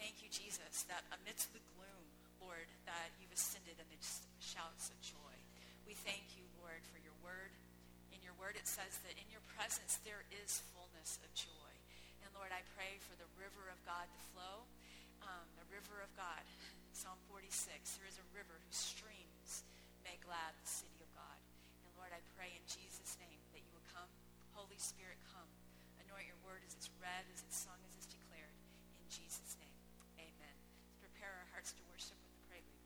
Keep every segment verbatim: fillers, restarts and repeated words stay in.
thank you, Jesus, that amidst the gloom, Lord, that you've ascended amidst shouts of joy. We thank you, Lord, for your word. In your word it says that in your presence there is fullness of joy. And Lord, I pray for the river of God to flow, um, the river of God. Psalm forty-six, there is a river whose streams make glad the city of God. And Lord, I pray in Jesus' name that you will come. Holy Spirit, come. Anoint your word as it's read, as it's sung, as it's declared. In Jesus' name, amen. Let's prepare our hearts to worship with the prelude.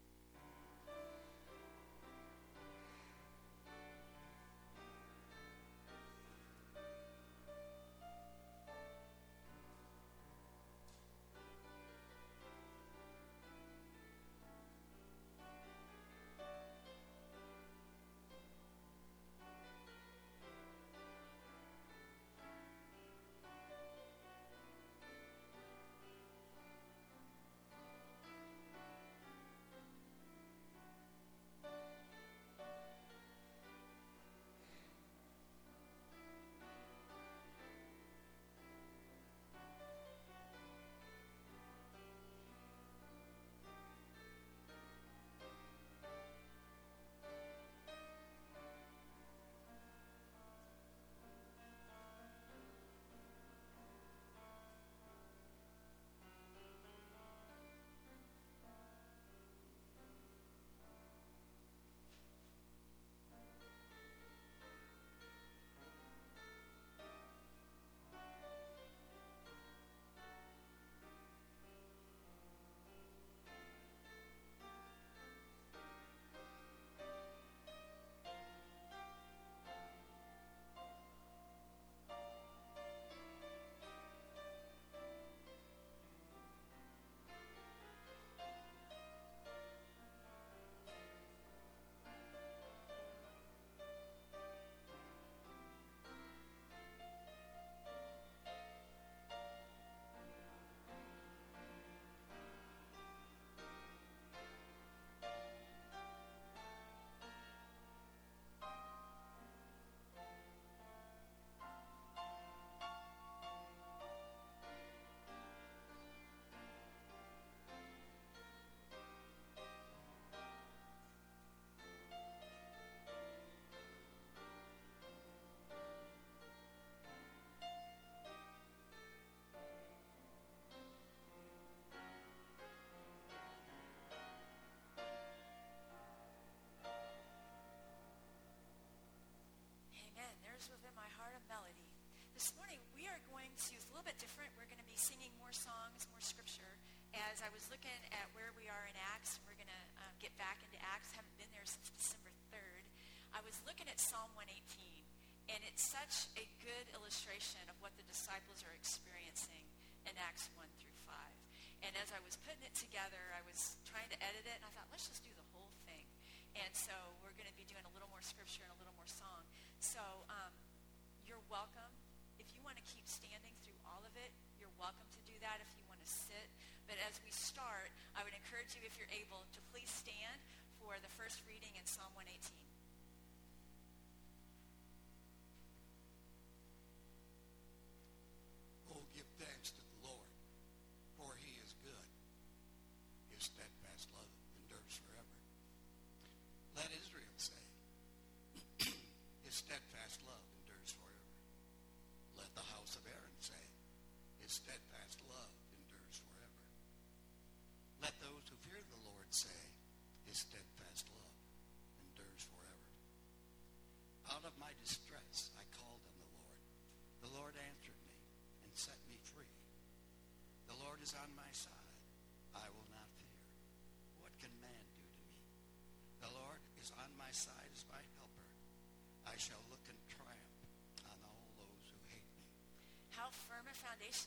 Within my heart of melody. This morning we are going to, it's a little bit different. We're going to be singing more songs, more scripture. As I was looking at where we are in Acts, we're going to um, get back into Acts. Haven't been there since December third. I was looking at Psalm one eighteen, and it's such a good illustration of what the disciples are experiencing in Acts one through five. And as I was putting it together, I was trying to edit it, and I thought, let's just do the whole thing. And so we're going to be doing a little more scripture and a little more song. So um, you're welcome. If you want to keep standing through all of it, you're welcome to do that if you want to sit. But as we start, I would encourage you, if you're able, to please stand for the first reading in Psalm one eighteen. Oh, give thanks to the Lord, for he is good. His steadfast love endures forever. Let Israel say, his steadfast love endures forever. Let the house of Aaron say, his steadfast love endures forever. Let those who fear the Lord say, his steadfast love endures forever. Out of my distress I called on the Lord. The Lord answered me and set me free. The Lord is on my side. I will not fear. What can man do to me? The Lord is on my side as my helper. I shall look in triumph on all those who hate me. How firm a foundation.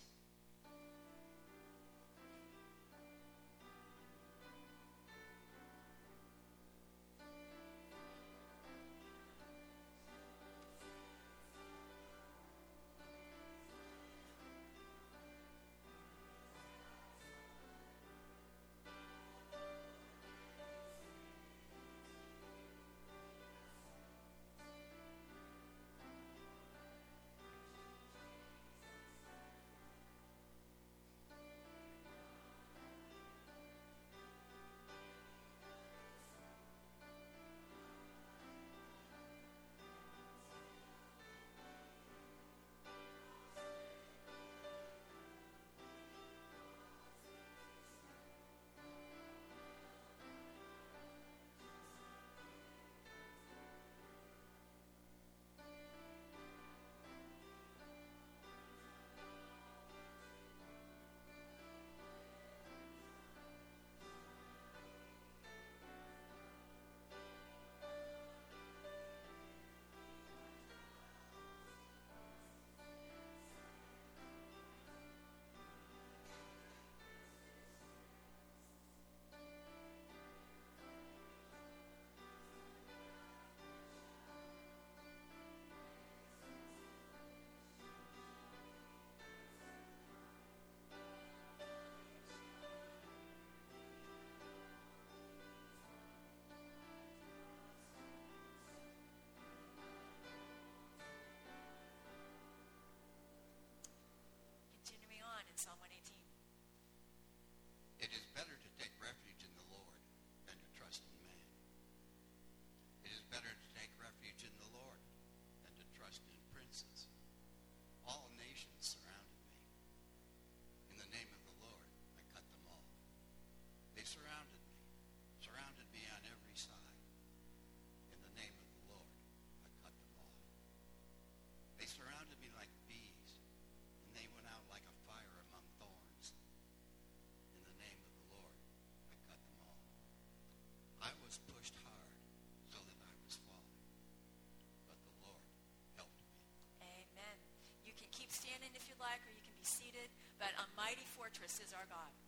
fortress is our God.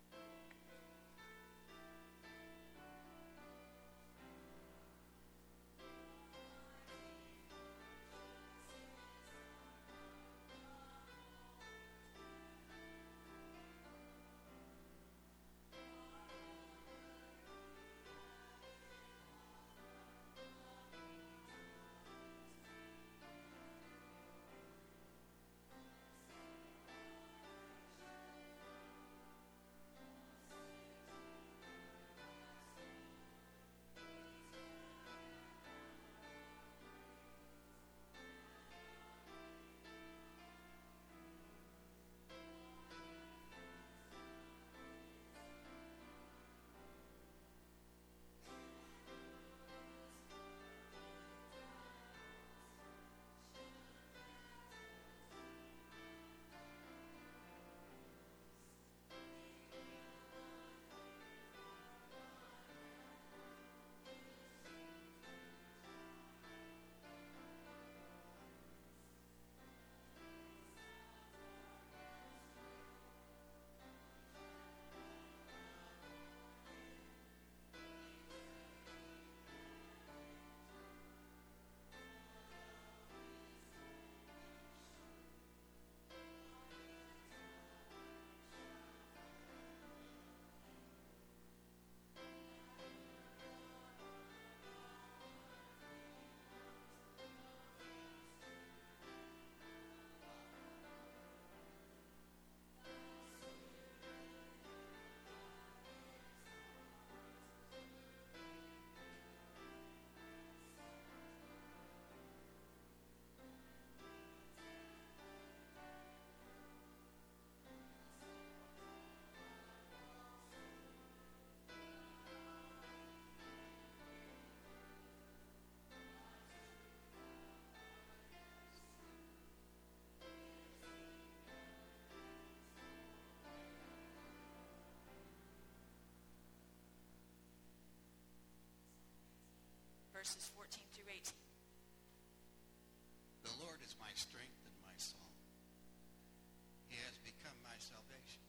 Verses fourteen through eighteen. The Lord is my strength and my song. He has become my salvation.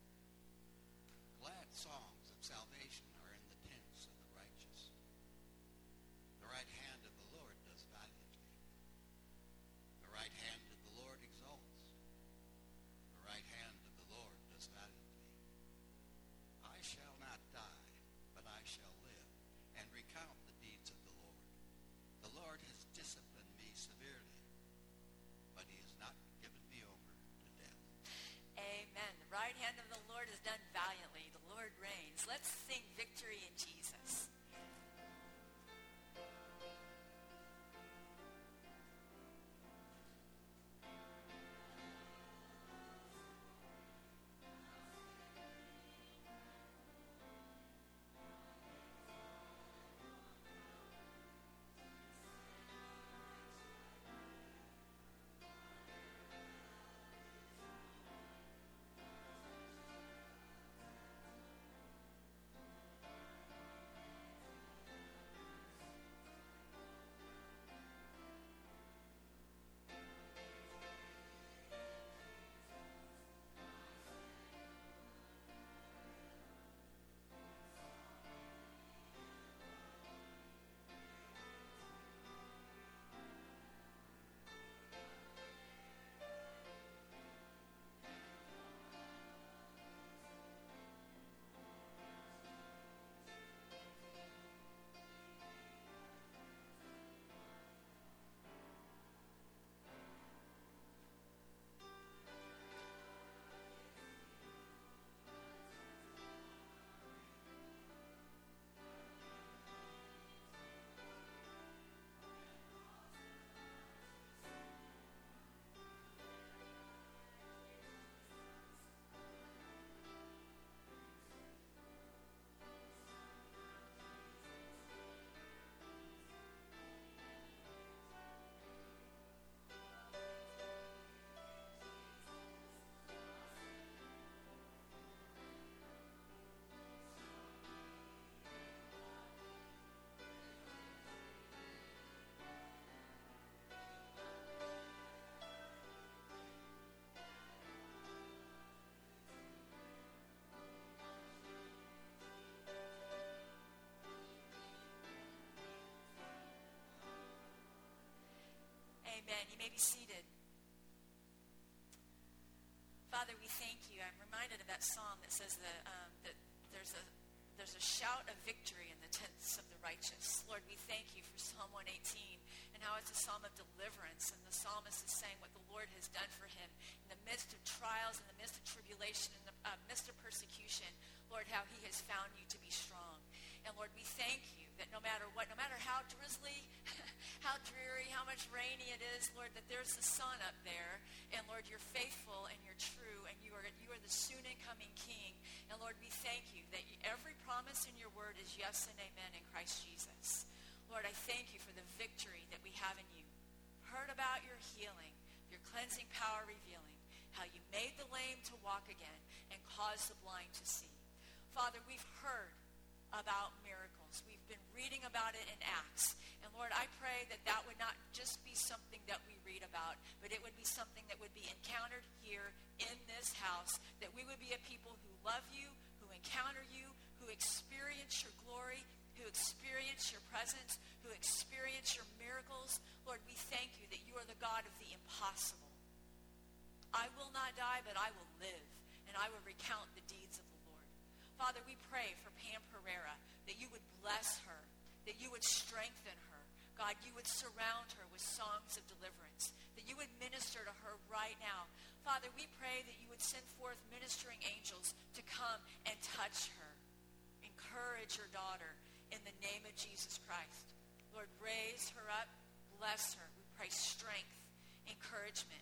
Glad songs of salvation are in the tents of the righteous. The right hand of the Lord does valiantly. The right hand of the Lord exalts. The right hand of the Lord does valiantly. I shall not die, but I shall live and recount the deeds of the Lord. may be seated. Father, we thank you. I'm reminded of that psalm that says that, um, that there's a there's a shout of victory in the tents of the righteous. Lord, we thank you for Psalm one eighteen and how it's a psalm of deliverance. And the psalmist is saying what the Lord has done for him in the midst of trials, in the midst of tribulation, in the uh, midst of persecution. Lord, how he has found you to be strong. And Lord, we thank you that no matter what, no matter how drizzly, how dreary, how much rainy it is, Lord, that there's the sun up there. And Lord, you're faithful and you're true, and you are you are the soon and coming King. And Lord, we thank you that you, every promise in your word is yes and amen in Christ Jesus. Lord, I thank you for the victory that we have in you. Heard about your healing, your cleansing power revealing, how you made the lame to walk again and caused the blind to see. Father, we've heard about miracles. We've been reading about it in Acts. And Lord, I pray that that would not just be something that we read about, but it would be something that would be encountered here in this house, that we would be a people who love you, who encounter you, who experience your glory, who experience your presence, who experience your miracles. Lord, we thank you that you are the God of the impossible. I will not die, but I will live, and I will recount the deeds of the Lord. Father, we pray for Pam Pereira, that you would bless her, that you would strengthen her. God, you would surround her with songs of deliverance, that you would minister to her right now. Father, we pray that you would send forth ministering angels to come and touch her. Encourage your daughter in the name of Jesus Christ. Lord, raise her up, bless her. We pray strength, encouragement.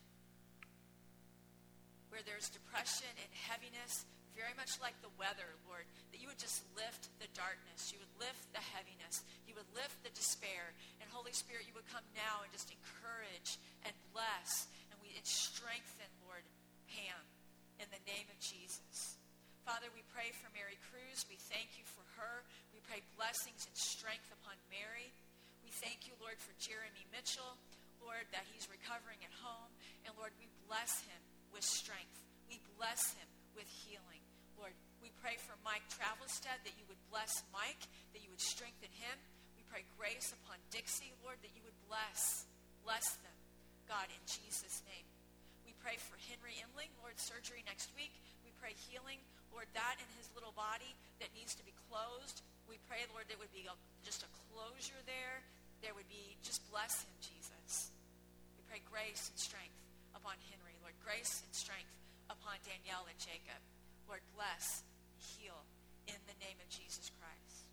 Where there's depression and heaviness, very much like the weather, Lord, that you would just lift the darkness. You would lift the heaviness. You would lift the despair. And Holy Spirit, you would come now and just encourage and bless. And we and strengthen, Lord, Pam, in the name of Jesus. Father, we pray for Mary Cruz. We thank you for her. We pray blessings and strength upon Mary. We thank you, Lord, for Jeremy Mitchell, Lord, that he's recovering at home. And Lord, we bless him with strength. We bless him with healing. Lord, we pray for Mike Travelstead, that you would bless Mike, that you would strengthen him. We pray grace upon Dixie, Lord, that you would bless, bless them, God, in Jesus' name. We pray for Henry Imling, Lord, surgery next week. We pray healing, Lord, that in his little body that needs to be closed. We pray, Lord, there would be a, just a closure there. There would be, just bless him, Jesus. We pray grace and strength upon Henry, Lord, grace and strength upon Danielle and Jacob. Lord, bless, heal in the name of Jesus Christ.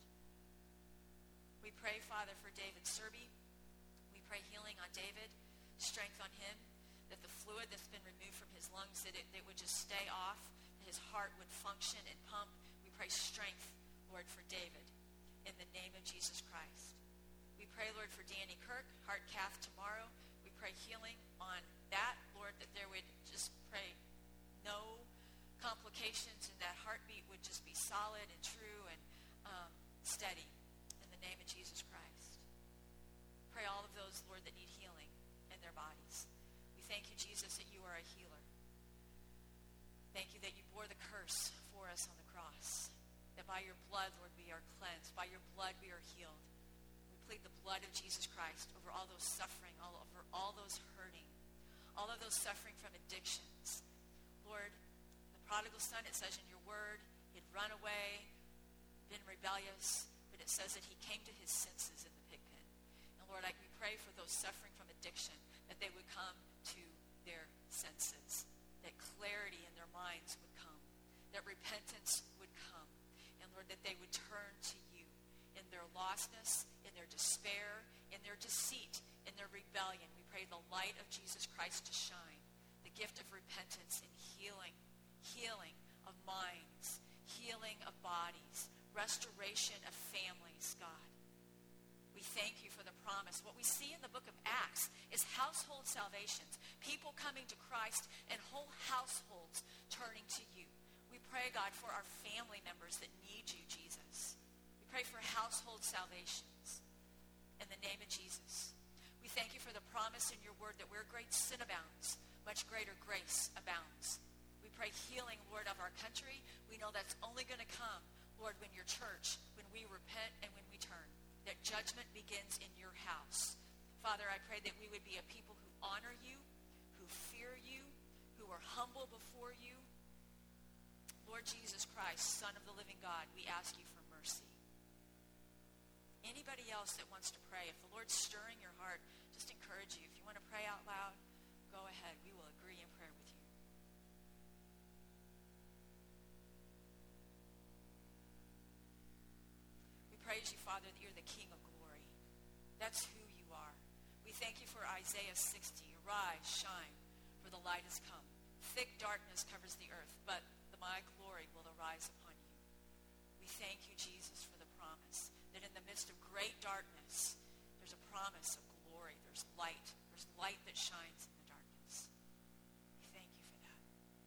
We pray, Father, for David Serby. We pray healing on David, strength on him, that the fluid that's been removed from his lungs, that it, it would just stay off, that his heart would function and pump. We pray strength, Lord, for David in the name of Jesus Christ. We pray, Lord, for Danny Kirk, heart cath tomorrow. We pray healing on that, Lord, that there would just pray no complications, and that heartbeat would just be solid and true and um, steady in the name of Jesus Christ. Pray all of those, Lord, that need healing in their bodies. We thank you, Jesus, that you are a healer. Thank you that you bore the curse for us on the cross, that by your blood, Lord, we are cleansed. By your blood, we are healed. We plead the blood of Jesus Christ over all those suffering, all over all those hurting, all of those suffering from addictions. Lord, the prodigal son, it says in your word, he'd run away, been rebellious, but it says that he came to his senses in the pig pen. And Lord, I, we pray for those suffering from addiction, that they would come to their senses, that clarity in their minds would come, that repentance would come, and Lord, that they would turn to you in their lostness, in their despair, in their deceit, in their rebellion. We pray the light of Jesus Christ to shine, the gift of repentance and healing, healing of minds, healing of bodies, restoration of families, God. We thank you for the promise. What we see in the book of Acts is household salvations, people coming to Christ and whole households turning to you. We pray, God, for our family members that need you, Jesus. We pray for household salvations in the name of Jesus. We thank you for the promise in your word that where great sin abounds, much greater grace abounds. We pray healing, Lord, of our country. We know that's only going to come, Lord, when your church, when we repent and when we turn, that judgment begins in your house. Father, I pray that we would be a people who honor you, who fear you, who are humble before you. Lord Jesus Christ, Son of the living God, we ask you for mercy. Anybody else that wants to pray, if the Lord's stirring your heart, just encourage you. If you want to pray out loud, go ahead. We will agree in prayer with you. We praise you, Father, that you're the King of glory. That's who you are. We thank you for Isaiah sixty. Arise, shine, for the light has come. Thick darkness covers the earth, but my glory will arise upon you. We thank you, Jesus, for the promise that in the midst of great darkness, there's a promise of glory. There's light. There's light that shines in the darkness. We thank you for that.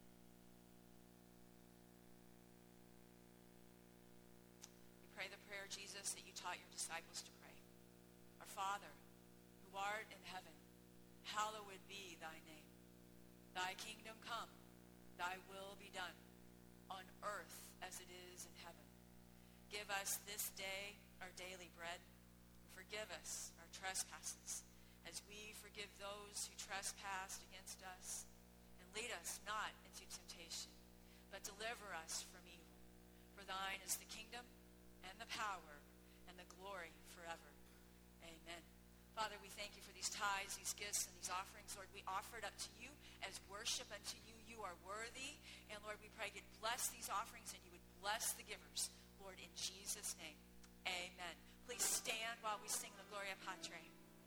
We pray the prayer, Jesus, that you taught your disciples to pray. Our Father, who art in heaven, hallowed be thy name. Thy kingdom come, thy will be done, on earth as it is in heaven. Give us this day our daily bread, and forgive us our trespasses, as we forgive those who trespass against us. And lead us not into temptation, but deliver us from evil. For thine is the kingdom, and the power, and the glory forever. Amen. Father, we thank you for these tithes, these gifts, and these offerings. Lord, we offer it up to you as worship unto you. You are worthy. And Lord, we pray you'd bless these offerings and you would bless the givers. Lord, in Jesus' name, amen. Please stand while we sing the Gloria Patri.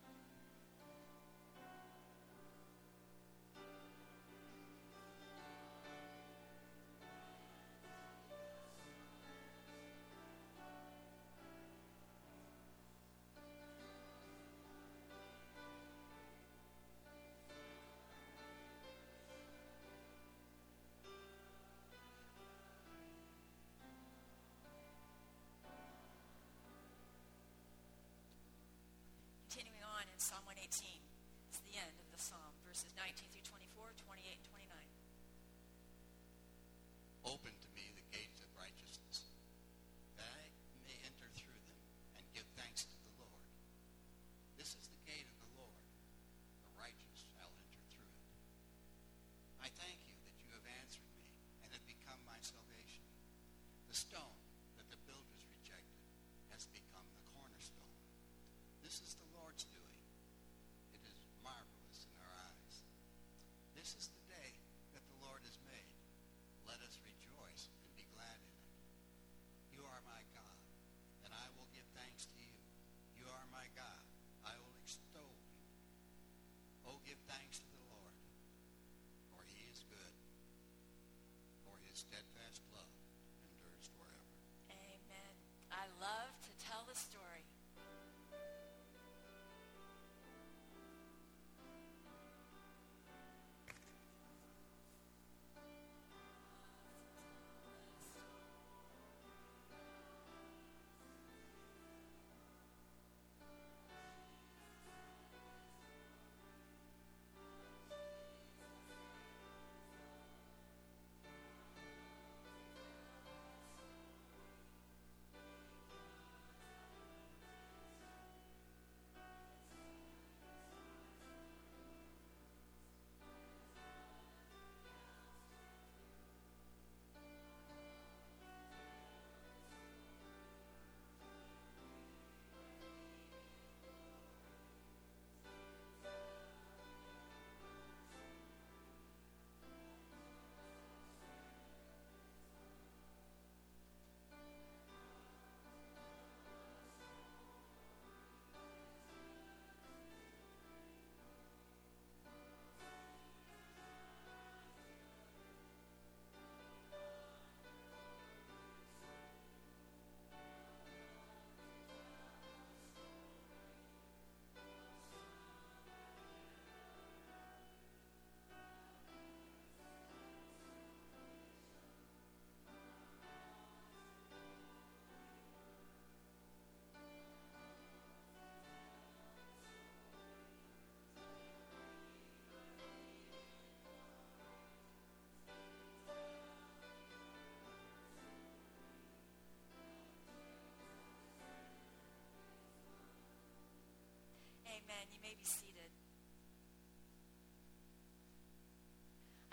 Continuing on in Psalm one eighteen, it's the end of the psalm, verses nineteen through twenty-four, twenty-eight, and twenty-nine. Open to me the gates of righteousness, that I may enter through them and give thanks to the Lord. This is the gate of the Lord. The righteous shall enter through it. I thank you that you have answered me and have become my salvation. The stone that the builders rejected has become the cornerstone. This is the Lord's doing. It is marvelous in our eyes. This is the day that the Lord has made. Let us rejoice and be glad in it. You are my God, and I will give thanks to you. You are my God. I will extol you. Oh, give thanks to the Lord, for he is good, for his steadfast love endures forever. Amen. I love to tell the story. Amen. You may be seated.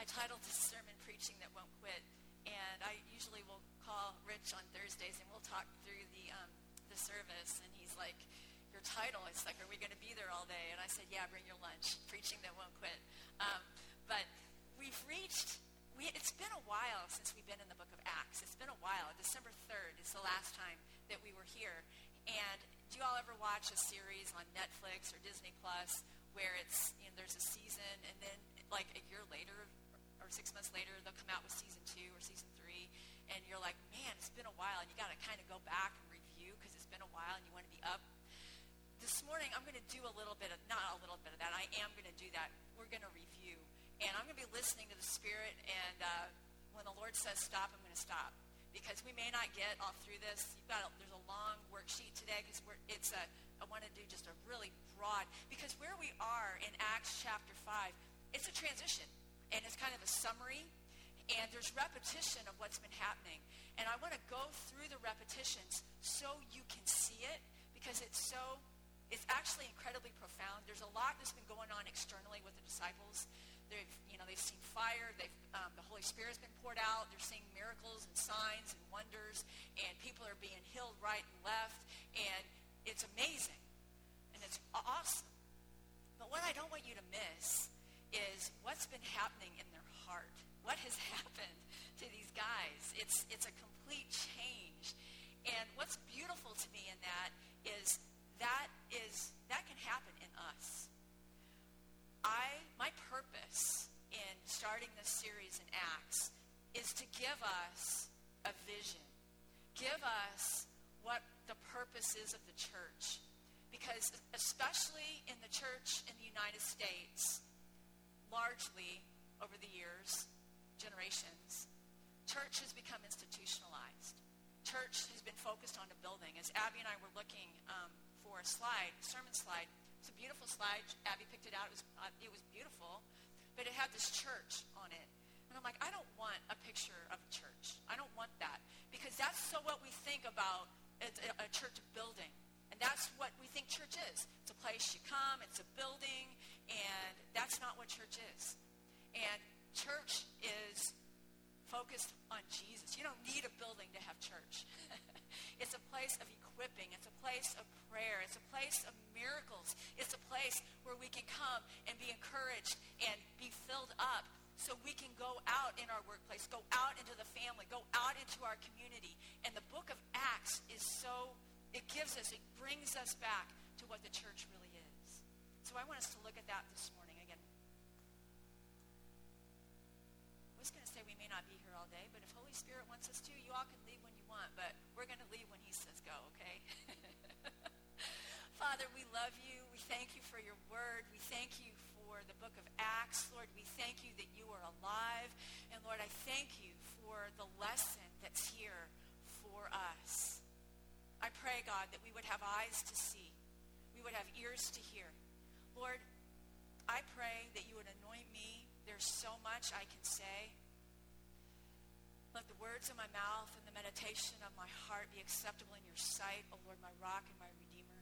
I titled this sermon, Preaching That Won't Quit. And I usually will call Rich on Thursdays, and we'll talk through the um, the service. And he's like, your title, it's like, are we going to be there all day? And I said, yeah, bring your lunch. Preaching That Won't Quit. Um, but we've reached, we, it's been a while since we've been in the book of Acts. It's been a while. December third is the last time that we were here. And do you all ever watch a series on Netflix or Disney Plus where it's, you know, there's a season, and then like a year later or six months later, they'll come out with season two or season three, and you're like, man, it's been a while, and you got to kind of go back and review because it's been a while, and you want to be up. This morning, I'm going to do a little bit of, not a little bit of that, I am going to do that. We're going to review, and I'm going to be listening to the Spirit, and uh, when the Lord says stop, I'm going to stop, because we may not get all through this. You've got a, there's a long worksheet today, because it's a, I want to do just a really broad, because where we are in Acts chapter five, it's a transition. And it's kind of a summary, and there's repetition of what's been happening. And I want to go through the repetitions so you can see it, because it's so, it's actually incredibly profound. There's a lot that's been going on externally with the disciples. They've, you know, they've seen fire. They've, um, the Holy Spirit's been poured out. They're seeing miracles and signs and wonders, and people are being healed right and left, and it's amazing, and it's awesome. But what I don't want you to miss is what's been happening in their heart. What has happened to these guys? It's it's a complete change. And what's beautiful to me in that is that is that can happen in us. I my purpose in starting this series in Acts is to give us a vision. Give us what the purpose is of the church. Because especially in the church in the United States, largely over the years, generations, church has become institutionalized. Church has been focused on a building. As Abby and I were looking um, for a slide, a sermon slide, it's a beautiful slide. Abby picked it out. It was, uh, it was beautiful, but it had this church on it. And I'm like, I don't want a picture of a church. I don't want that, because that's so what we think about as a, a church building. And that's what we think church is. It's a place you come, it's a building, and that's not what church is. And church is focused on Jesus. You don't need a building to have church. It's a place of equipping. It's a place of prayer. It's a place of miracles. It's a place where we can come and be encouraged and be filled up so we can go out in our workplace, go out into the family, go out into our community. And the book of Acts is so, it gives us, it brings us back to what the church really is. So I want us to look at that this morning again. I was going to say we may not be here all day, but if Holy Spirit wants us to, you all can leave when you want, but we're going to leave when he says go, okay? Father, we love you. We thank you for your word. We thank you for the book of Acts. Lord, we thank you that you are alive. And Lord, I thank you for the lesson that's here for us. I pray, God, that we would have eyes to see. We would have ears to hear. Lord, I pray that you would anoint me. There's so much I can say. Let the words of my mouth and the meditation of my heart be acceptable in your sight, O Lord, my rock and my redeemer.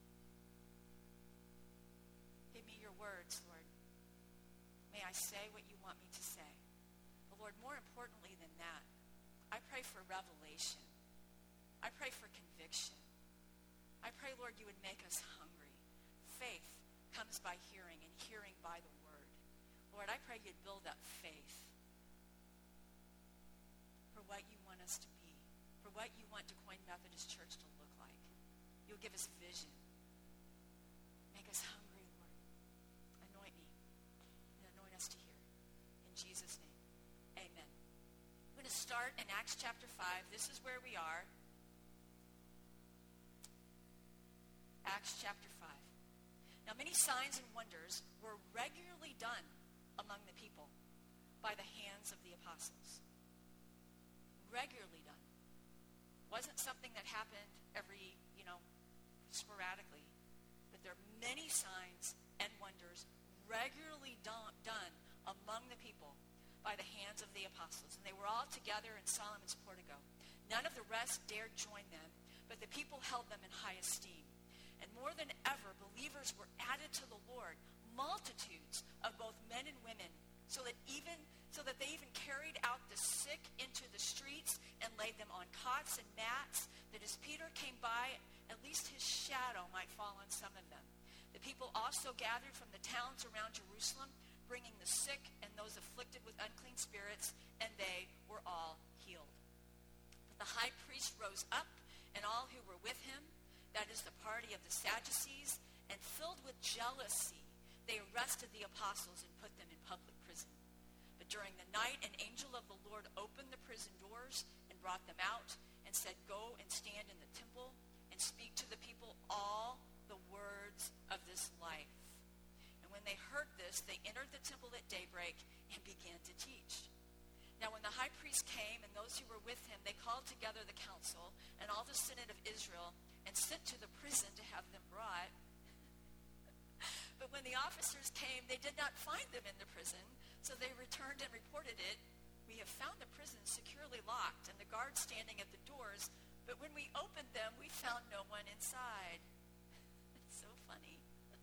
Give me your words, Lord. May I say what you want me to say. But Lord, more importantly than that, I pray for revelation. I pray for conviction. I pray, Lord, you would make us hungry. Faith comes by hearing, and hearing by the word. Lord, I pray you'd build up faith for what you want us to be, for what you want DeQuoin Methodist Church to look like. You'll give us vision. Make us hungry, Lord. Anoint me and anoint us to hear. In Jesus' name, amen. I'm going to start in Acts chapter five. This is where we are. Acts chapter five. Now, many signs and wonders were regularly done among the people by the hands of the apostles. Regularly done. Wasn't something that happened every, you know, sporadically. But there are many signs and wonders regularly done, done among the people by the hands of the apostles. And they were all together in Solomon's portico. None of the rest dared join them, but the people held them in high esteem. And more than ever, believers were added to the Lord, multitudes of both men and women, so that even so that they even carried out the sick into the streets and laid them on cots and mats, that as Peter came by, at least his shadow might fall on some of them. The people also gathered from the towns around Jerusalem, bringing the sick and those afflicted with unclean spirits, and they were all healed. But the high priest rose up, and all who were with him, that is the party of the Sadducees, and filled with jealousy, they arrested the apostles and put them in public prison. But during the night, an angel of the Lord opened the prison doors and brought them out and said, "Go and stand in the temple and speak to the people all the words of this life." And when they heard this, they entered the temple at daybreak and began to teach. Now when the high priest came and those who were with him, they called together the council and all the senate of Israel and sent to the prison to have them brought. But when the officers came, they did not find them in the prison, so they returned and reported it. "We have found the prison securely locked and the guards standing at the doors, but when we opened them, we found no one inside." It's so funny.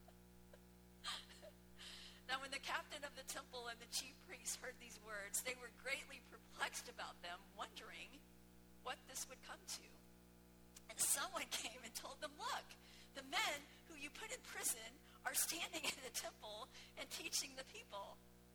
Now when the captain of the temple and the chief priests heard these words, they were greatly perplexed about them, wondering what this would come to. And someone came and told them, "Look, the men who you put in prison are standing in the temple and teaching the people."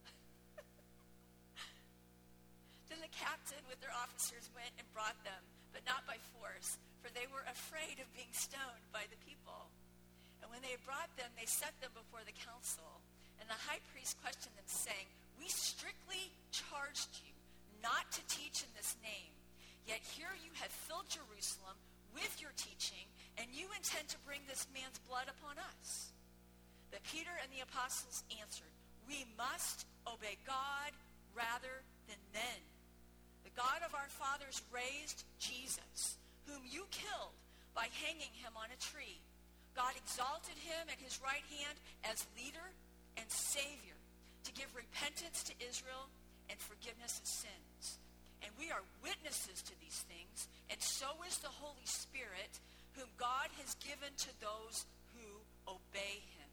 Then the captain with their officers went and brought them, but not by force, for they were afraid of being stoned by the people. And when they had brought them, they set them before the council. And the high priest questioned them, saying, "We strictly charged you not to teach in this name. Yet here you have filled Jerusalem with your teaching, and you intend to bring this man's blood upon us." But Peter and the apostles answered, "We must obey God rather than men. The God of our fathers raised Jesus, whom you killed by hanging him on a tree. God exalted him at his right hand as leader and Savior, to give repentance to Israel and forgiveness of sins. And we are witnesses to these things, and so is the Holy Spirit, whom God has given to those who obey him."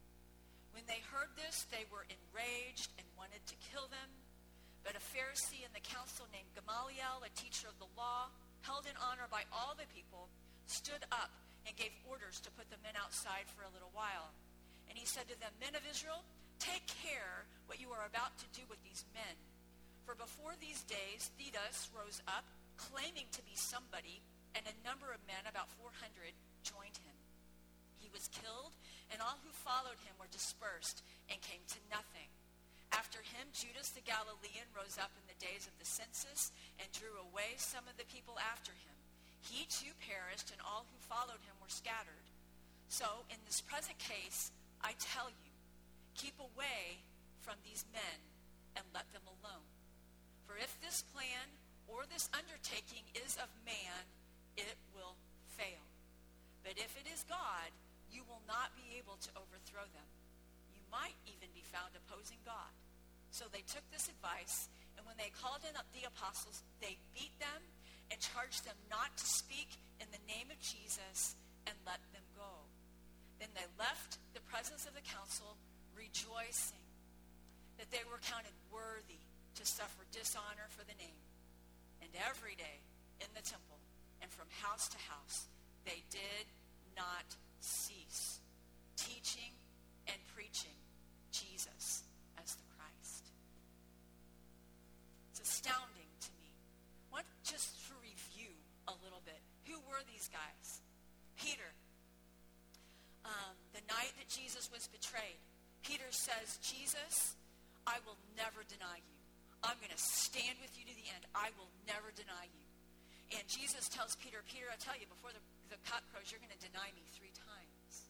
When they heard this, they were enraged and wanted to kill them. But a Pharisee in the council named Gamaliel, a teacher of the law, held in honor by all the people, stood up and gave orders to put the men outside for a little while. And he said to them, "Men of Israel, take care what you are about to do with these men. For before these days, Theudas rose up, claiming to be somebody, and a number of men, about four hundred, joined him. He was killed, and all who followed him were dispersed and came to nothing. After him, Judas the Galilean rose up in the days of the census and drew away some of the people after him. He too perished, and all who followed him were scattered. So, in this present case, I tell you, keep away from these men and let them alone. For if this plan or this undertaking is of man, it will fail. But if it is God, you will not be able to overthrow them. You might even be found opposing God." So they took this advice, and when they called in the apostles, they beat them and charged them not to speak in the name of Jesus, and let them go. Then they left the presence of the council, rejoicing that they were counted worthy to suffer dishonor for the name. And every day in the temple and from house to house, they did not cease teaching and preaching Jesus as the Christ. It's astounding to me. I want just to review a little bit. Who were these guys? Peter. Um, the night that Jesus was betrayed, Peter says, "Jesus, I will never deny you. I'm going to stand with you to the end. I will never deny you." And Jesus tells Peter, "Peter, I tell you, before the, the cock crows, you're going to deny me three times."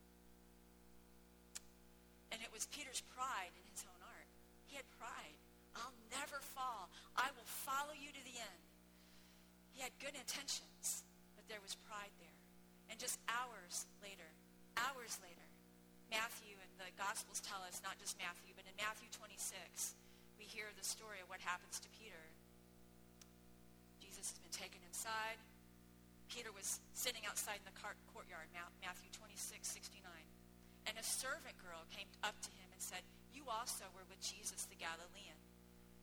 And it was Peter's pride in his own art. He had pride. "I'll never fall. I will follow you to the end." He had good intentions, but there was pride there. And just hours later, hours later, Matthew and the Gospels tell us, not just Matthew, but in Matthew twenty-six, we hear the story of what happens to Peter. Jesus has been taken inside. Peter was sitting outside in the courtyard, Matthew twenty-six sixty-nine. And a servant girl came up to him and said, "You also were with Jesus the Galilean."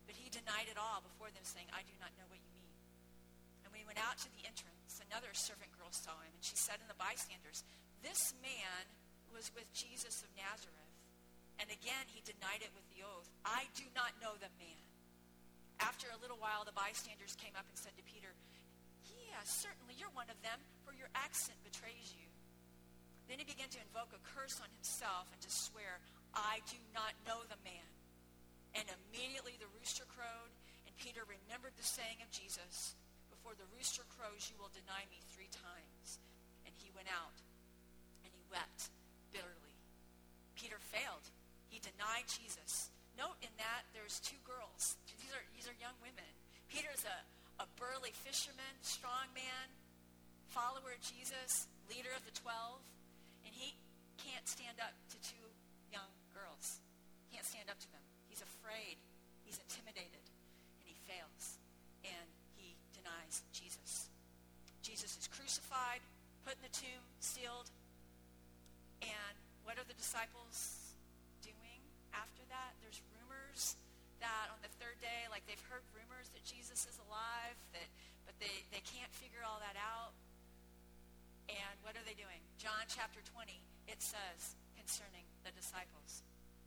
But he denied it all before them, saying, I do not know what you mean. And when he went out to the entrance, another servant girl saw him, and she said to the bystanders, This man was with Jesus of Nazareth. And again he denied it with the oath, I do not know the man. After a little while, the bystanders came up and said to Peter, Yeah, certainly you're one of them, for your accent betrays you. Then he began to invoke a curse on himself and to swear, I do not know the man. And immediately the rooster crowed, and Peter remembered the saying of Jesus, Before the rooster crows, you will deny me three times. And he went out, and he wept bitterly. Peter failed. He denied Jesus. Note in that there's two girls. These are, these are young women. Peter's a, a burly fisherman, strong man, follower of Jesus, leader of the twelve, and he can't stand up to two young girls. Can't stand up to them. He's afraid. He's intimidated. And he fails. And he denies Jesus. Jesus is crucified, put in the tomb, sealed. And what are the disciples doing after that? There's rumors that on the third day, like they've heard rumors that Jesus is alive, that but they, they can't figure all that out. And what are they doing? John chapter twenty, it says concerning the disciples.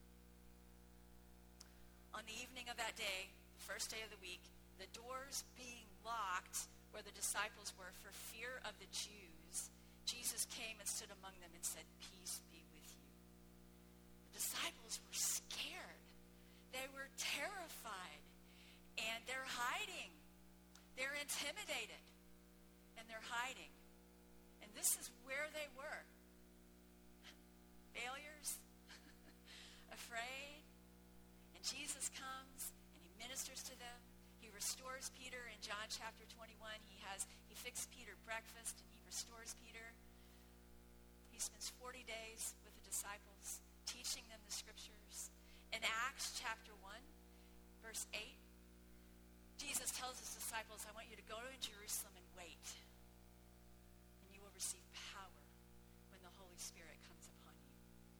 On the evening of that day, the first day of the week, the doors being locked where the disciples were for fear of the Jews, Jesus came and stood among them and said, Peace be with you. The disciples were scared. They were terrified. And they're hiding. They're intimidated. And they're hiding. And this is where they were. Failures. Afraid. Jesus comes and he ministers to them. He restores Peter in John chapter twenty-one. He has he fixed Peter breakfast and he restores Peter. He spends forty days with the disciples, teaching them the scriptures. In Acts chapter one, verse eight, Jesus tells his disciples, I want you to go to Jerusalem and wait, and you will receive power when the Holy Spirit comes upon you.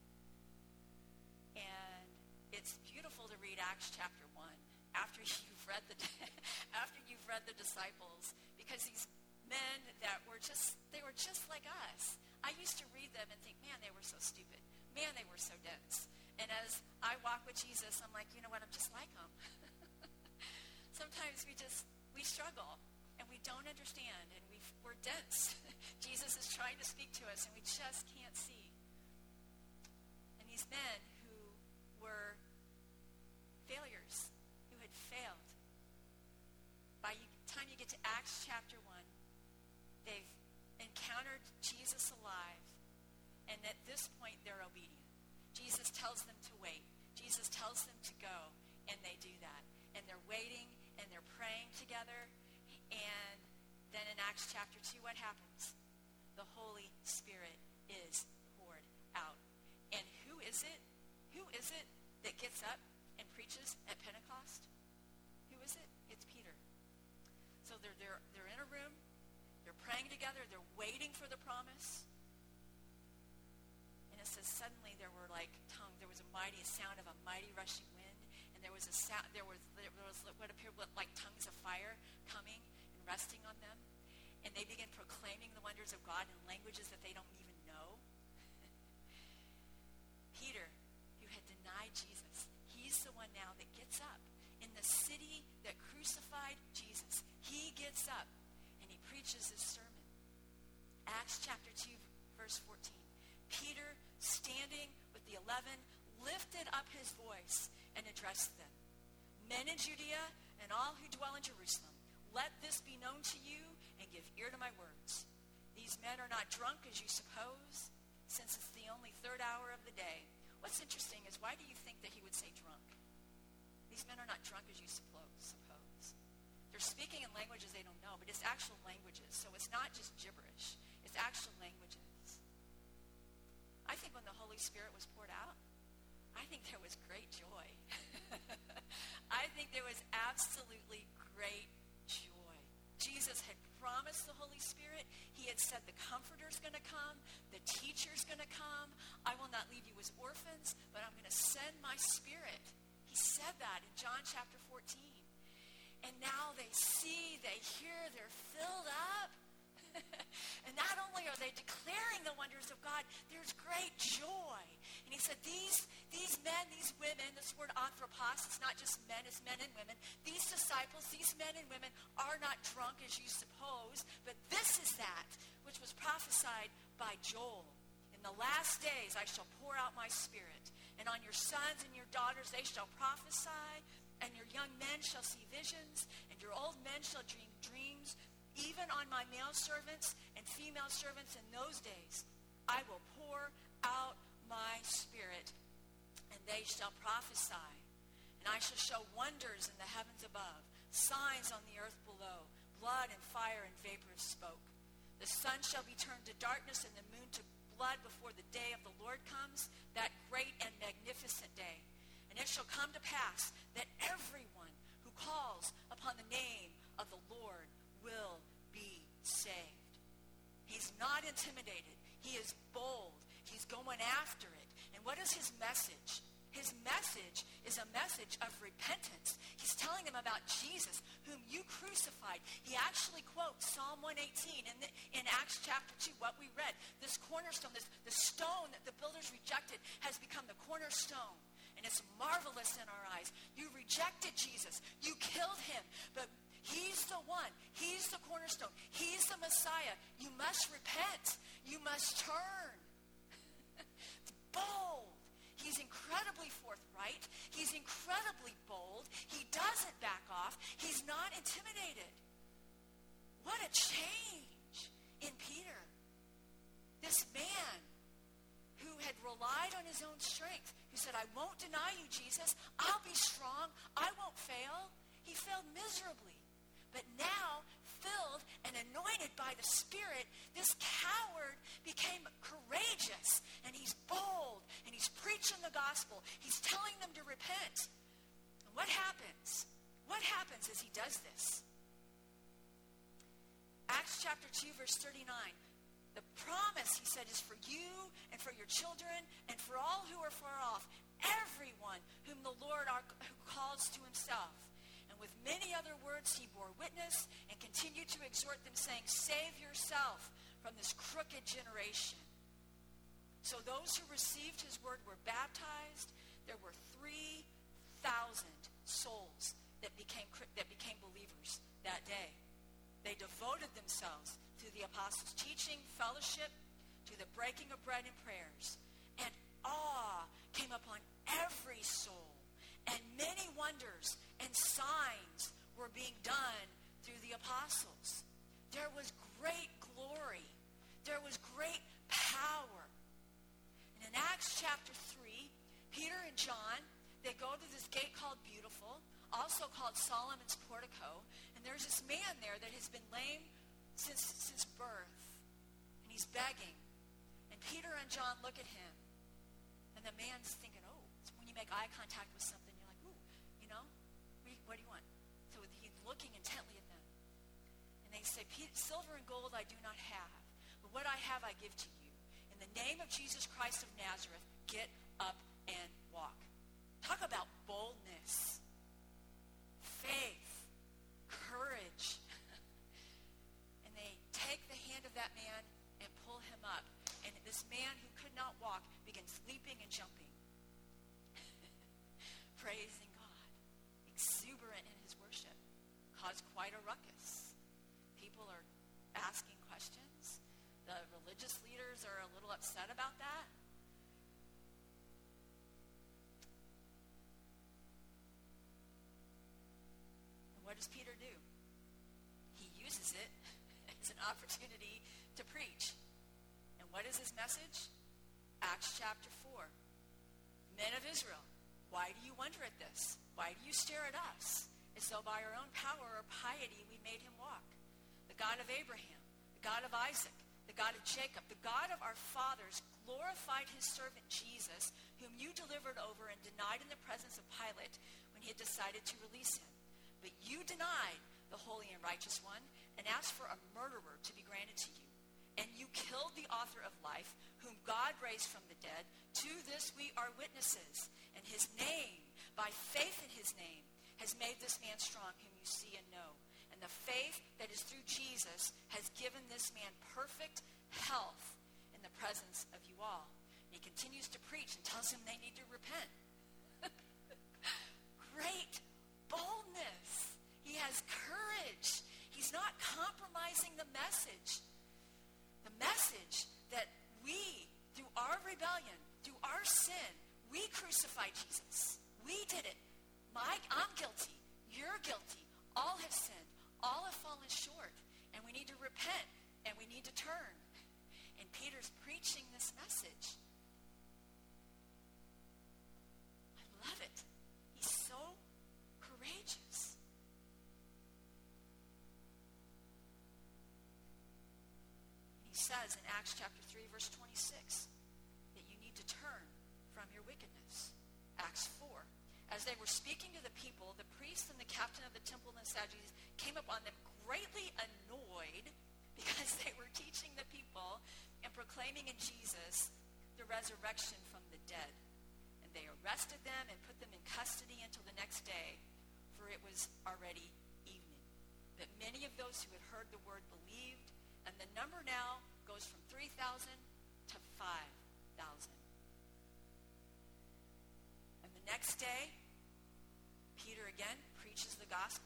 And it's beautiful to read Acts chapter one after you've read the after you've read the disciples, because these men that were just they were just like us. I used to read them and think, man, they were so stupid. Man, they were so dense. And as I walk with Jesus, I'm like, you know what? I'm just like them. Sometimes we just we struggle and we don't understand and we we're dense. Jesus is trying to speak to us and we just can't see. And these men who were failures, who had failed. By the time you get to Acts chapter one, they've encountered Jesus alive, and at this point they're obedient. Jesus tells them to wait. Jesus tells them to go, and they do that. And they're waiting, and they're praying together, and then in Acts chapter two, what happens? The Holy Spirit is poured out. And who is it? Who is it that gets up and preaches at Pentecost? Who is it? It's Peter. So they're, they're, they're in a room. They're praying together. They're waiting for the promise. And it says suddenly there were like tongues. There was a mighty a sound of a mighty rushing wind. And there was a sound, there was, there was what appeared like tongues of fire coming and resting on them. And they began proclaiming the wonders of God in languages that they don't even know. Peter, who had denied Jesus, he's the one now that gets up in the city that crucified Jesus. He gets up and he preaches his sermon. Acts chapter two, verse fourteen. Peter, standing with the eleven, lifted up his voice and addressed them. Men in Judea and all who dwell in Jerusalem, let this be known to you and give ear to my words. These men are not drunk as you suppose, since it's the only third hour of the day. What's interesting is, why do you think that he would say drunk? These men are not drunk as you suppose. They're speaking in languages they don't know, but it's actual languages. So it's not just gibberish. It's actual languages. I think when the Holy Spirit was poured out, I think there was great joy. I think there was absolutely great joy. Jesus had promised the Holy Spirit. He had said the Comforter's going to come. The Teacher's going to come. I will not leave you as orphans, but I'm going to send my Spirit. He said that in John chapter fourteen. And now they see, they hear, they're filled up. And not only are they declaring the wonders of God, there's great joy. And he said, these, these men, these women, this word anthropos, it's not just men, it's men and women. These disciples, these men and women are not drunk as you suppose, but this is that which was prophesied by Joel. In the last days I shall pour out my spirit, and on your sons and your daughters they shall prophesy, and your young men shall see visions, and your old men shall dream dreams. Even on my male servants and female servants in those days, I will pour out my spirit, and they shall prophesy. And I shall show wonders in the heavens above, signs on the earth below, blood and fire and vapor of smoke. The sun shall be turned to darkness and the moon to blood before the day of the Lord comes, that great and magnificent day. And it shall come to pass that everyone who calls upon the name of the Lord will be saved. He's not intimidated. He is bold. He's going after it. And what is his message? His message is a message of repentance. He's telling them about Jesus, whom you crucified. He actually quotes Psalm one eighteen in, the, in Acts chapter two, what we read. This cornerstone, this, the stone that the builders rejected has become the cornerstone. And it's marvelous in our eyes. You rejected Jesus. You killed him. But he's the one. He's the cornerstone. He's the Messiah. You must repent. You must turn. It's bold. He's incredibly forthright. He's incredibly bold. He doesn't back off. He's not intimidated. What a change in Peter. This man who had relied on his own strength, who said, I won't deny you, Jesus. I'll be strong. I won't fail. He failed miserably. But now, filled and anointed by the Spirit, this coward became courageous, and he's bold, and he's preaching the gospel. He's telling them to repent. And what happens? What happens as he does this? Acts chapter two, verse thirty-nine. The promise, he said, is for you and for your children and for all who are far off, everyone whom the Lord our, who calls to himself. With many other words he bore witness and continued to exhort them, saying, save yourself from this crooked generation. So those who received his word were baptized. There were three thousand souls that became, that became believers that day. They devoted themselves to the apostles' teaching, fellowship, to the breaking of bread and prayers. And awe came upon every soul. And many wonders and signs were being done through the apostles. There was great glory. There was great power. And in Acts chapter three, Peter and John, they go to this gate called Beautiful, also called Solomon's Portico. And there's this man there that has been lame since, since birth. And he's begging. And Peter and John look at him. And the man's thinking, oh, it's when you make eye contact with something, what do you want? So he's looking intently at them. And they say, silver and gold I do not have, but what I have I give to you. In the name of Jesus Christ of Nazareth, get up and walk. Talk about boldness, faith, courage. And they take the hand of that man and pull him up. And this man who could not walk begins leaping and jumping. Praising exuberant in his worship, caused quite a ruckus. People are asking questions. The religious leaders are a little upset about that. And what does Peter do? He uses it as an opportunity to preach. And what is his message? Acts chapter four. Men of Israel, why do you wonder at this? Why do you stare at us, as though by our own power or piety we made him walk? The God of Abraham, the God of Isaac, the God of Jacob, the God of our fathers glorified his servant Jesus, whom you delivered over and denied in the presence of Pilate when he had decided to release him. But you denied the holy and righteous one and asked for a murderer to be granted to you. And you killed the author of life, whom God raised from the dead. To this we are witnesses. And his name, by faith in his name, has made this man strong, whom you see and know. And the faith that is through Jesus has given this man perfect health in the presence of you all. And he continues to preach and tells them they need to repent. Great boldness. He has courage. He's not compromising the message. The message that we, through our rebellion, through our sin, we crucified Jesus. We did it. My, I'm guilty. You're guilty. All have sinned. All have fallen short. And we need to repent. And we need to turn. And Peter's preaching this message. I love it. He's so courageous. He says in Acts chapter three, verse twenty-six, that you need to turn from your wickedness. Acts four. As they were speaking to the people, the priests and the captain of the temple and the Sadducees came upon them greatly annoyed because they were teaching the people and proclaiming in Jesus the resurrection from the dead. And they arrested them and put them in custody until the next day, for it was already evening. But many of those who had heard the word believed, and the number now goes from three thousand to five thousand. And the next day, Peter again preaches the gospel.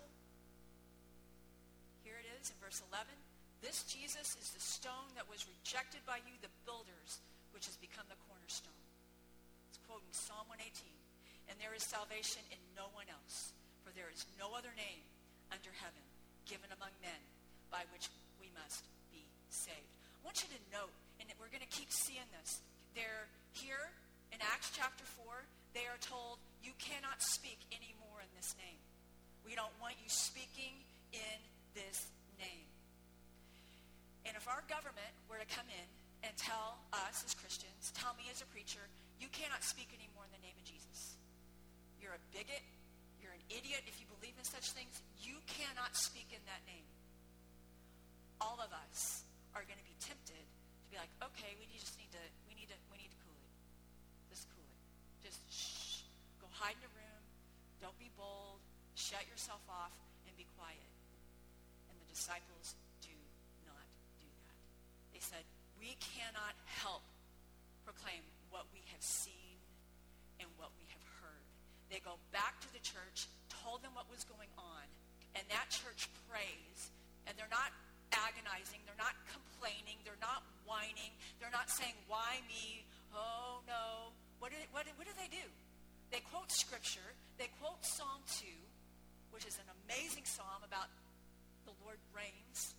Here it is in verse eleven. This Jesus is the stone that was rejected by you, the builders, which has become the cornerstone. It's quoting Psalm one eighteen. And there is salvation in no one else, for there is no other name under heaven given among men by which we must be saved. I want you to note, and we're going to keep seeing this. They're here in Acts chapter four. They are told, you cannot speak anymore in this name. We don't want you speaking in this name. And if our government were to come in and tell us as Christians, tell me as a preacher, you cannot speak anymore in the name of Jesus. You're a bigot. You're an idiot if you believe in such things. You cannot speak in that name. All of us are going to be tempted to be like, okay, we just need to, we need to, we need to cool it. Just cool it. Just shh. Go hide in a room. Don't be bold. Shut yourself off and be quiet. And the disciples do not do that. They said, we cannot help proclaim what we have seen and what we have heard. They go back to the church, told them what was going on, and that church prays, and they're not agonizing, they're not complaining, they're not whining, they're not saying, why me? Oh, no. What do, what, what do they do? They quote scripture. They quote Psalm two, which is an amazing psalm about the Lord reigns.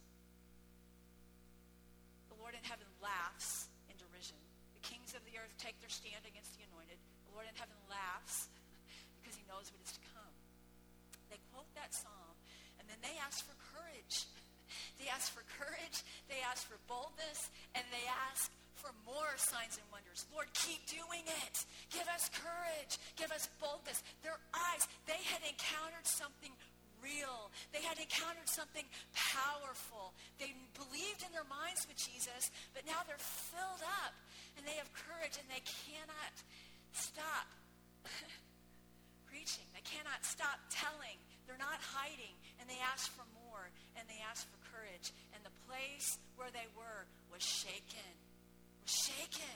The Lord in heaven laughs in derision. The kings of the earth take their stand against the anointed. The Lord in heaven laughs because he knows what is to come. They quote that psalm, and then they ask for courage. They ask for courage, they ask for boldness, and they ask for more signs and wonders. Lord, keep doing it. Give us courage. Give us boldness. Their eyes, they had encountered something real. They had encountered something powerful. They believed in their minds with Jesus, but now they're filled up, and they have courage, and they cannot stop preaching. They cannot stop telling. They're not hiding, and they ask for more, and they ask for courage. And the place where they were was shaken. Was shaken.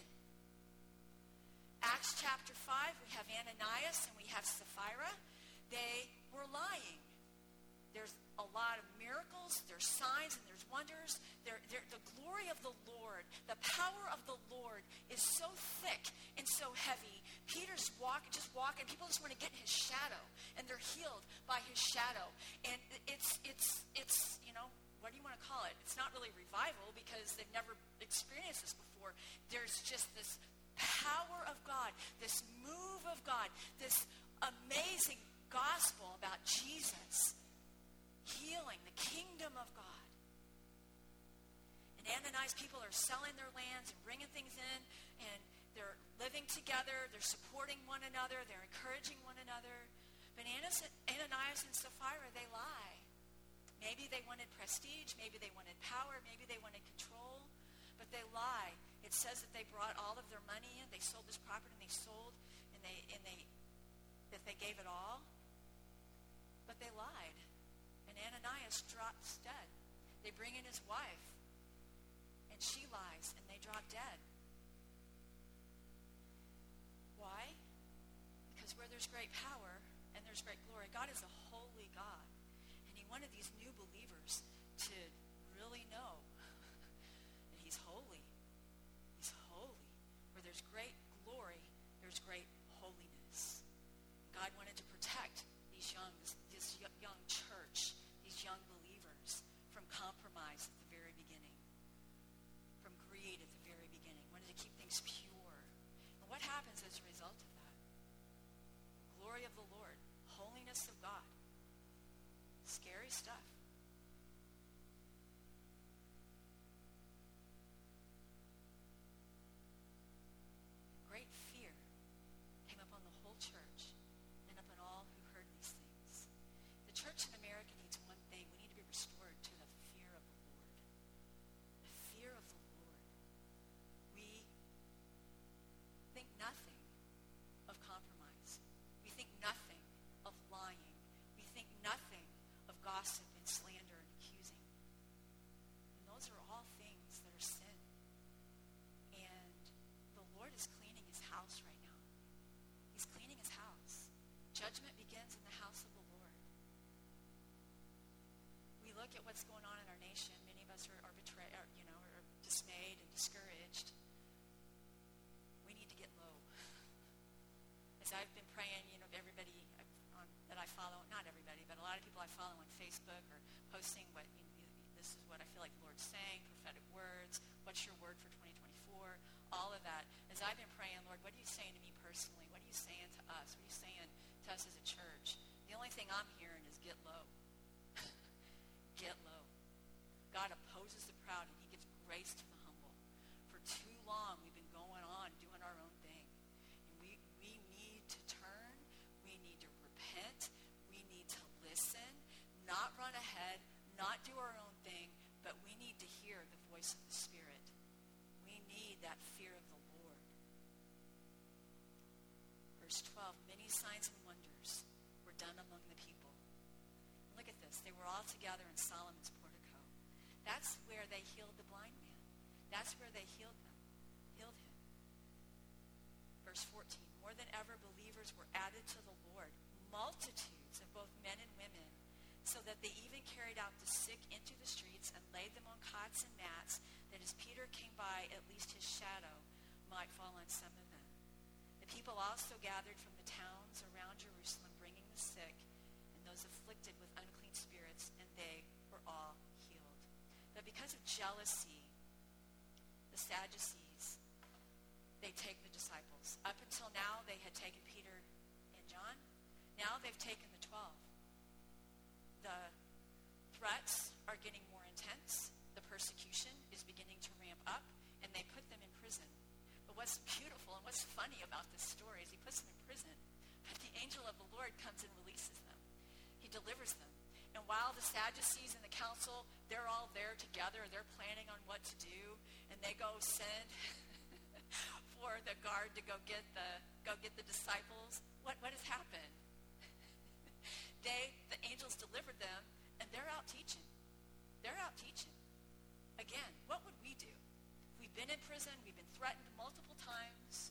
Acts chapter five, we have Ananias and we have Sapphira. They were lying. There's a lot of miracles, there's signs, and there's wonders. There, there, the glory of the Lord, the power of the Lord is so thick and so heavy. Peter's walking, just walking. People just want to get in his shadow, and they're healed by his shadow. And it's, it's, it's, you know, what do you want to call it? It's not really revival because they've never experienced this before. There's just this power of God, this move of God, this amazing gospel about Jesus healing the kingdom of God. And Ananias people are selling their lands and bringing things in, and they're living together, they're supporting one another, they're encouraging one another. But Ananias and Sapphira, they lie. Maybe they wanted prestige, maybe they wanted power, maybe they wanted control, but they lie. It says that they brought all of their money in, they sold this property, and they sold, and they and they that they gave it all, but they lied. And Ananias drops dead. They bring in his wife, and she lies, and they drop dead. Why? Because where there's great power and there's great glory, God is a holy God. And he wanted these new believers to really know that he's holy. He's holy. Where there's great glory, there's great holiness. God wanted to protect these young, this young church, these young believers from compromise at the very beginning, from greed at the very beginning. Wanted to keep things pure. And what happens as a result of that? Glory of the Lord, holiness of God. Scary stuff. Great fear came upon the whole church and upon all who heard these things. The church in America needs one thing. We need to be restored to the fear of the Lord. The fear of the Lord. We think nothing of compromise. We think nothing of lying. We think nothing of gossip and slander and accusing. And those are all things that are sin. And the Lord is cleaning his house right now. He's cleaning his house. Judgment begins in the house of the Lord. We look at what's going on in our nation. Many of us are, are betrayed, are, you know, are dismayed and discouraged. We need to get low. As I've been praying, you know, everybody on, that I follow, not everybody, but a lot of people I follow on Facebook are posting what, you know, this is what I feel like the Lord's saying, prophetic words, what's your word for twenty twenty-four, all of that. As I've been praying, Lord, what are you saying to me personally? What are you saying to us? What are you saying to us as a church? The only thing I'm hearing is get low. Get low. God opposes the proud, and he gives grace to the humble. For too long, we've been going on doing our own thing. And we, we need to turn. We need to repent. We need to listen, not run ahead, not do our own thing, but we need to hear the voice of the Spirit. We need that fear of the Lord. Verse twelve, many signs and wonders were done among the people. Look at this. They were all together in Solomon's portico. That's where they healed the blind man. That's where they healed them, healed him. Verse fourteen, more than ever believers were added to the Lord, multitudes of both men and women, so that they even carried out the sick into the streets and laid them on cots and mats, that as Peter came by, at least his shadow might fall on some of them. The people also gathered from the towns around Jerusalem, bringing the sick and those afflicted with unclean spirits, and they were all healed. But because of jealousy, the Sadducees, they take the disciples. Up until now, they had taken Peter and John. Now they've taken the twelve. The threats are getting more intense. The persecution is beginning to ramp up, and they put them in prison. But what's beautiful and what's funny about this story is he puts them in prison, but the angel of the Lord comes and releases them. He delivers them. And while the Sadducees and the council, they're all there together, they're planning on what to do, and they go send for the guard to go get the go get the disciples. What what has happened? They, the angels delivered them, and they're out teaching. They're out teaching. Again, what would we do? We've been in prison. We've been threatened multiple times.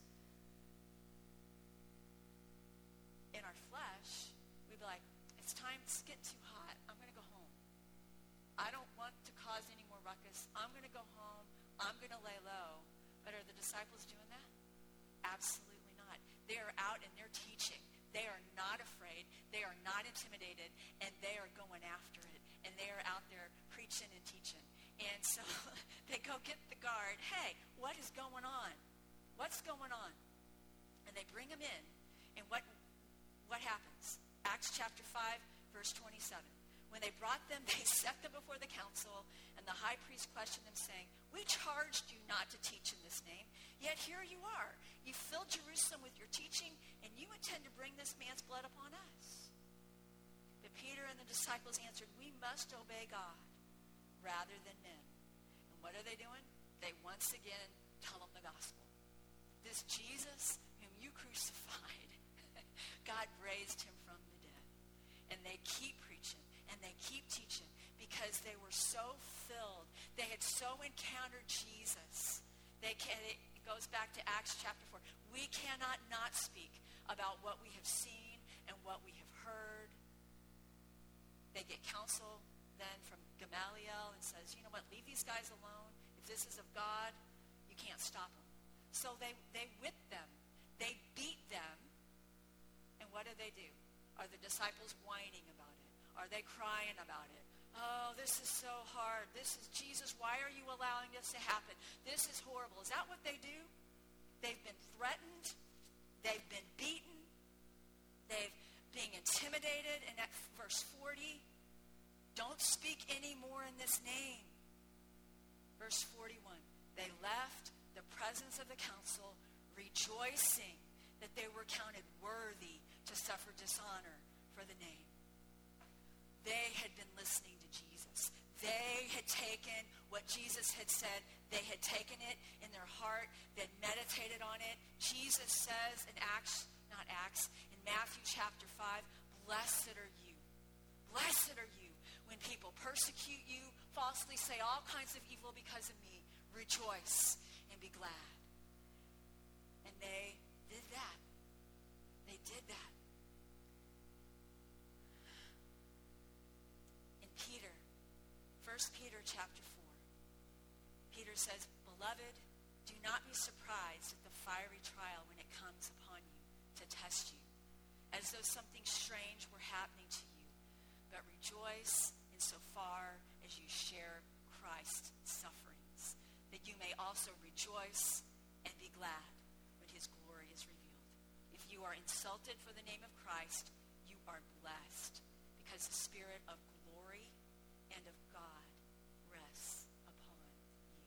In our flesh, we'd be like, it's time, it's getting too hot. I'm going to go home. I don't want to cause any more ruckus. I'm going to go home. I'm going to lay low. But are the disciples doing that? Absolutely not. They are out and they're teaching. They are not afraid. They are not intimidated. And they are going after it. And they are out there preaching and teaching. And so they go get the guard. Hey, what is going on? What's going on? And they bring him in. And what what happens? Acts chapter five, verse twenty-seven. When they brought them, they set them before the council, and the high priest questioned them, saying, we charged you not to teach in this name, yet here you are. You filled Jerusalem with your teaching, and you intend to bring this man's blood upon us. But Peter and the disciples answered, we must obey God rather than men. And what are they doing? They once again tell them the gospel. This Jesus whom you crucified, God raised him from the dead. And they keep preaching and they keep teaching because they were so filled. They had so encountered Jesus. They can, it goes back to Acts chapter four. We cannot not speak about what we have seen and what we have heard. They get counsel then from Gamaliel and says, you know what, leave these guys alone. If this is of God, you can't stop them. So they, they whip them. They beat them. And what do they do? Are the disciples whining about it? Are they crying about it? Oh, this is so hard. This is, Jesus, why are you allowing this to happen? This is horrible. Is that what they do? They've been threatened. They've been beaten. They've being intimidated. And at verse forty, don't speak anymore in this name. Verse forty-one, they left the presence of the council rejoicing that they were counted worthy to suffer dishonor for the name. They had been listening to Jesus. They had taken what Jesus had said. They had taken it in their heart. They had meditated on it. Jesus says in Acts, not Acts, in Matthew chapter five, blessed are you. Blessed are you when people persecute you, falsely say all kinds of evil because of me. Rejoice and be glad. And they did that. They did that. Peter, First Peter chapter four. Peter says, beloved, do not be surprised at the fiery trial when it comes upon you to test you, as though something strange were happening to you. But rejoice insofar as you share Christ's sufferings, that you may also rejoice and be glad when his glory is revealed. If you are insulted for the name of Christ, you are blessed, because the Spirit of glory and of God rests upon you.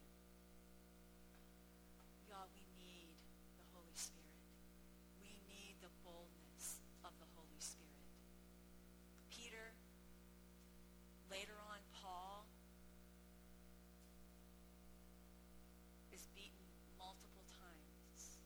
Y'all, we need the Holy Spirit. We need the boldness of the Holy Spirit. Peter, later on Paul, is beaten multiple times.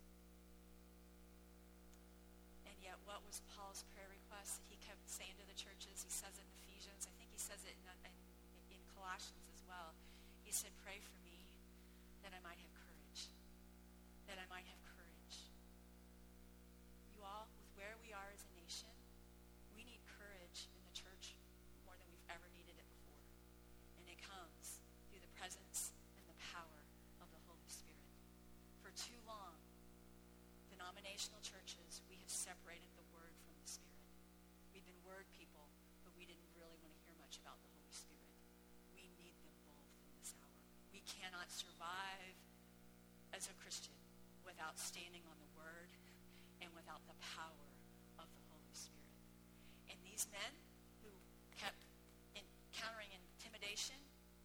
And yet what was Paul's prayer request that he kept saying to the churches? He says it in Ephesians. I think he says it in, in, in Colossians as well. He said, pray for me that I might have courage. That I might have courage. You all, with where we are as a nation, we need courage in the church more than we've ever needed it before. And it comes through the presence and the power of the Holy Spirit. For too long, denominational churches, we have separated the Word from the Spirit. We've been Word people, but we didn't really want to hear much about the Holy Spirit. We need them both in this hour. We cannot survive as a Christian without standing on the Word and without the power of the Holy Spirit. And these men who kept encountering intimidation,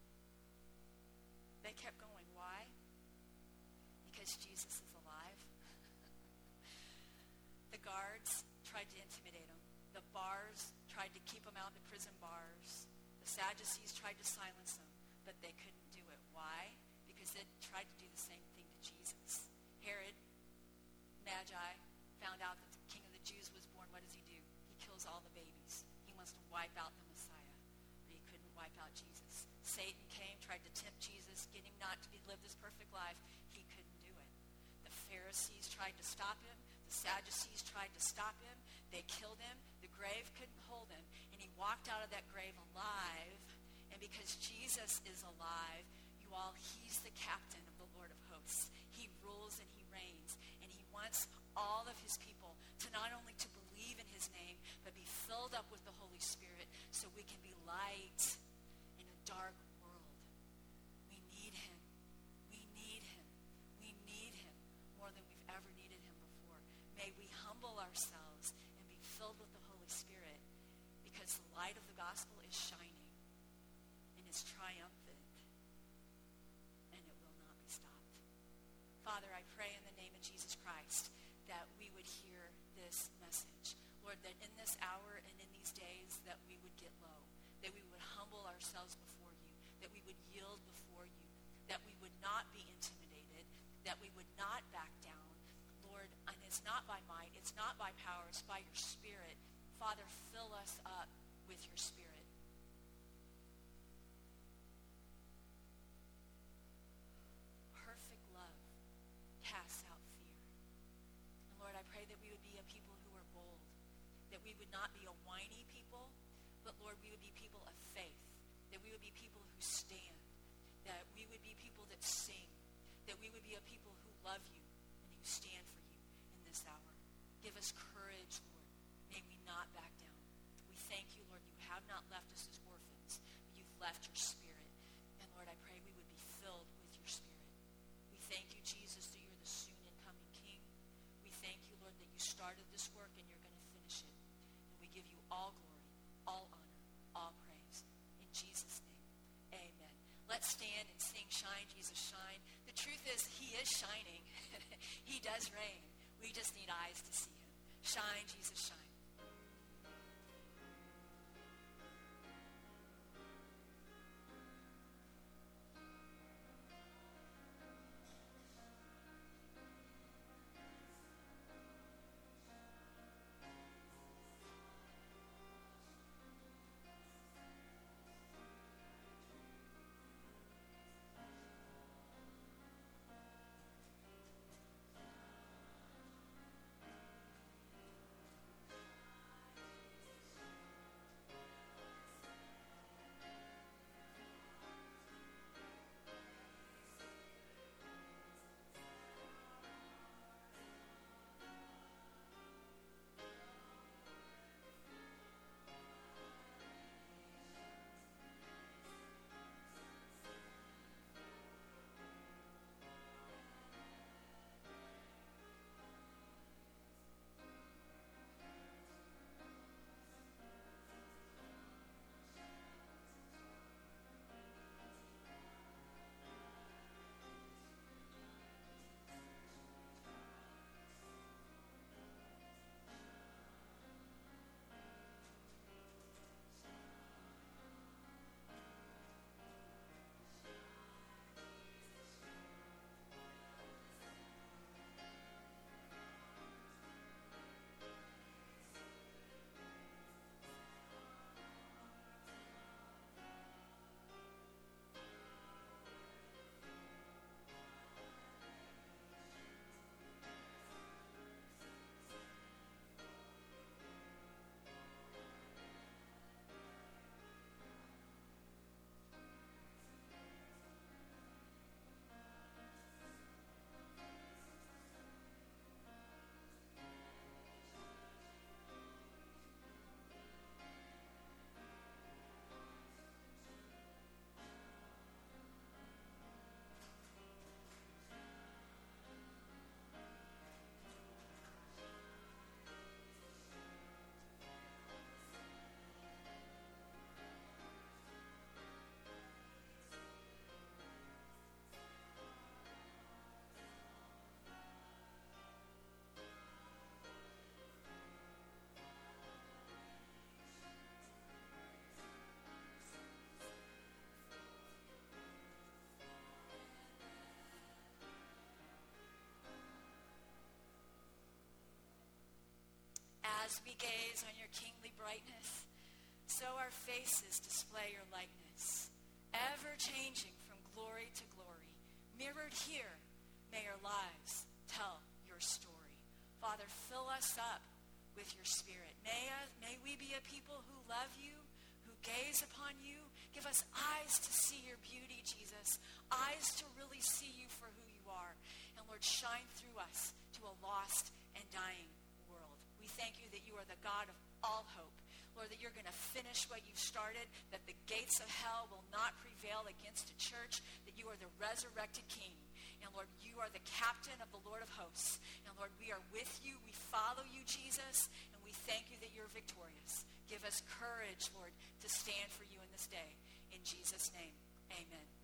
they kept going. Why? Because Jesus is alive. The guards tried to intimidate him. The bars tried to keep him out, the prison bars. The Sadducees tried to silence him, but they couldn't do it. Why? Because they tried to do the same thing to Jesus. Herod, Magi, found out that the king of the Jews was born. What does he do? He kills all the babies. He wants to wipe out the Messiah, but he couldn't wipe out Jesus. Satan came, tried to tempt Jesus, get him not to be, live this perfect life. He couldn't do it. The Pharisees tried to stop him. The Sadducees tried to stop him. They killed him. The grave couldn't hold him. And he walked out of that grave alive. And because Jesus is alive, you all, he's the captain of the Lord of hosts. He rules and he reigns. And he wants all of his people to not only to believe in his name, but be filled up with the Holy Spirit so we can be light in a dark world. We need him. We need him. We need him more than we've ever needed him before. May we humble ourselves and be filled with the Holy Spirit, because the light of the gospel is shining and is triumphant, and it will not be stopped. Father, I pray in the name of Jesus Christ that we would hear this message. Lord, that in this hour and in these days that we would get low, that we would humble ourselves before you, that we would yield before you, that we would not be intimidated, that we would not back down. Lord, and it's not by might, it's not by power, it's by your Spirit. Father, fill us up with your Spirit. Perfect love casts out fear. And Lord, I pray that we would be a people who are bold, that we would not be a whiny people, but Lord, we would be people of faith, that we would be people who stand, that we would be people that sing, that we would be a people who love you and who stand for you in this hour. Give us courage, Lord. May we not back down. We thank you, Lord, you have not left us as orphans, but you've left your Spirit. And Lord, I pray we would be filled with your Spirit. We thank you, Jesus, that you're the soon and coming King. We thank you, Lord, that you started this work and you're going to finish it. And we give you all glory, all honor, all praise. In Jesus' name, amen. Let's stand and sing Shine, Jesus, Shine. The truth is, he is shining. He does reign. We just need eyes to see him. Shine, Jesus, shine. As we gaze on your kingly brightness, so our faces display your likeness, ever changing from glory to glory. Mirrored here, may our lives tell your story. Father, fill us up with your Spirit. May, uh, may we be a people who love you, who gaze upon you. Give us eyes to see your beauty, Jesus, eyes to really see you for who you are. And Lord, shine through us to a lost and dying world. We thank you that you are the God of all hope. Lord, that you're going to finish what you've started, that the gates of hell will not prevail against a church, that you are the resurrected King. And Lord, you are the captain of the Lord of hosts. And Lord, we are with you. We follow you, Jesus. And we thank you that you're victorious. Give us courage, Lord, to stand for you in this day. In Jesus' name, amen.